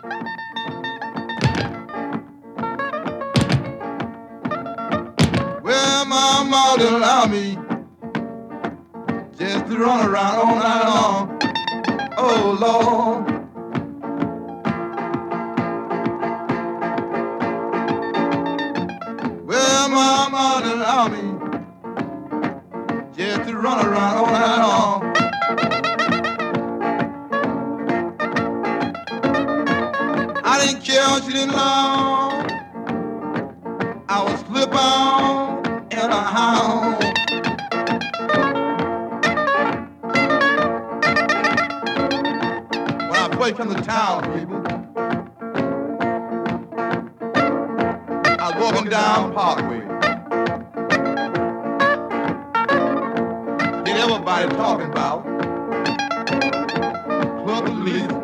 Well, my mother allowed me just to run around all night long. Oh, Lord. Well, my mother allowed me just to run around all night long. I didn't care what she didn't love. I was slip on in a house. When I first come to town, people, I was walking down Parkway. Did everybody talking about Club Elite?